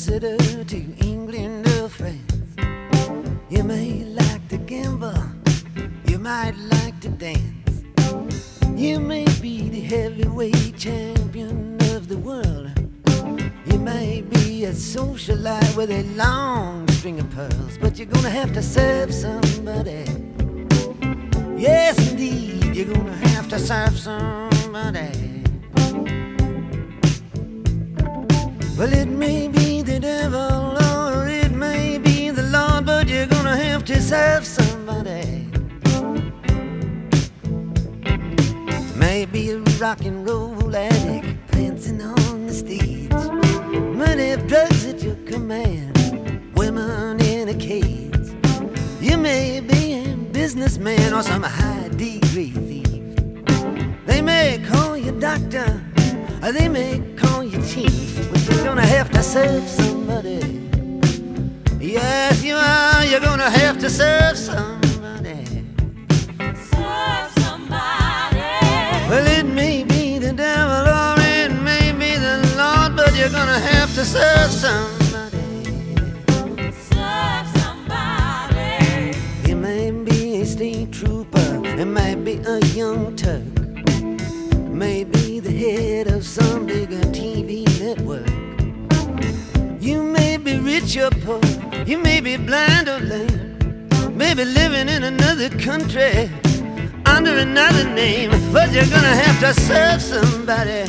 Exeter to England or France. You may like to gamble, you might like to dance. You may be the heavyweight champion of the world. You may be a socialite with a long string of pearls, but you're gonna have to serve somebody. Yes, indeed, you're gonna have to serve somebody. Well, it may be the devil or it may be the Lord, but you're gonna have to serve somebody. Maybe a rock and roll addict prancing on the stage, money, drugs at your command, women in a cage. You may be a businessman or some high-degree thief. They may call you doctor, or they may call you chief, but you're gonna have to serve somebody. Yes, you are. You're gonna have to serve somebody. Serve somebody. Well, it may be the devil or it may be the Lord, but you're gonna have to serve somebody. Serve somebody. You may be a state trooper, it might be a young Turk, maybe the head of some bigger TV network. You may be rich or poor, you may be blind or lame, maybe living in another country under another name, but you're gonna have to serve somebody.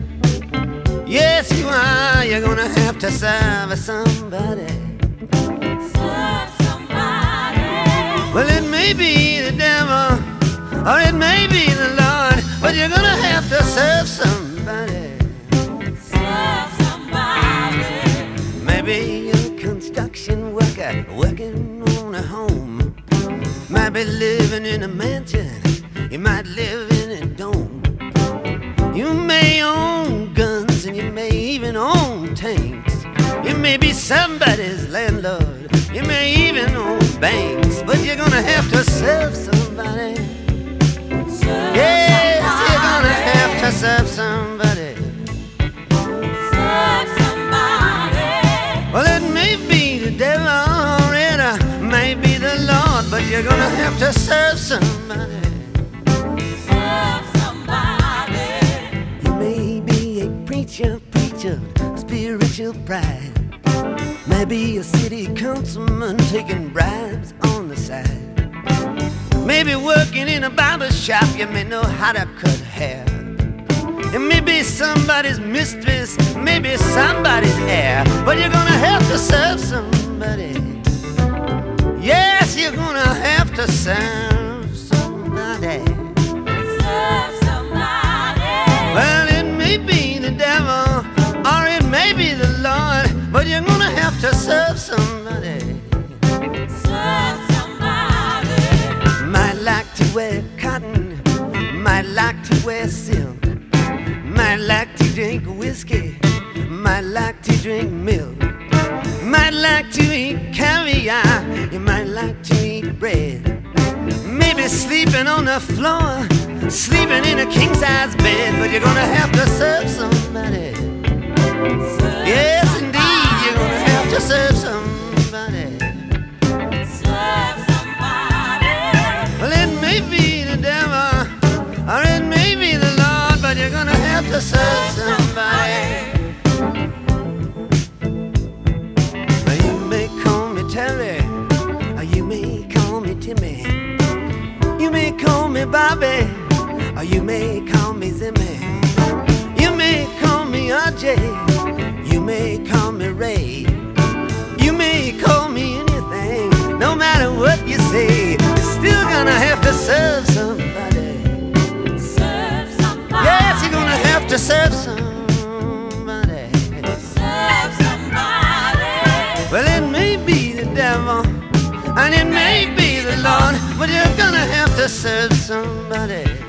Yes, you are. You're gonna have to serve somebody. Serve somebody. Well, it may be the devil or it may be the Lord, but you're gonna have to serve somebody. Serve somebody. Maybe a construction worker working on a home, might be living in a mansion, you might live in a dome. You may own guns and you may even own tanks. You may be somebody's landlord, you may even own banks, but you're gonna have to serve somebody. Serve Yes, somebody. you're gonna have to serve somebody. Serve somebody. Well, it may be the devil or it may be the Lord, but you're gonna have to serve somebody. Serve somebody. You may be a preacher, spiritual pride. Maybe a city councilman taking bribes on the side. Maybe working in a barber shop, you may know how to cut hair. It may be somebody's mistress, maybe somebody's heir, but you're gonna have to serve somebody. Yes, you're gonna have to serve somebody. Serve somebody. Well, it may be the devil or it may be the Lord, but you're gonna have to serve somebody. Serve somebody. Might like to wear cotton, might like to wear silk, might like to drink whiskey, might like to drink milk, might like to eat caviar, you might like to eat bread. Maybe sleeping on the floor, sleeping in a king-size bed, but you're gonna have to serve somebody. Serve Yes, indeed, you're gonna somebody. have to serve somebody. Serve somebody. Well, it may be the devil or it may be the Lord, but you're gonna have to serve somebody. Now, you may call me Terry, or you may call me Timmy. You may call me Bobby, or you may call me Zimmy. You may call me RJ, you may call me Ray. You may call me anything, no matter what you say, you're still gonna have to serve somebody. Serve somebody. Yes, you're gonna have to serve somebody. Serve somebody. Well, it may be the devil and it may be the Lord, but you're gonna have to serve somebody.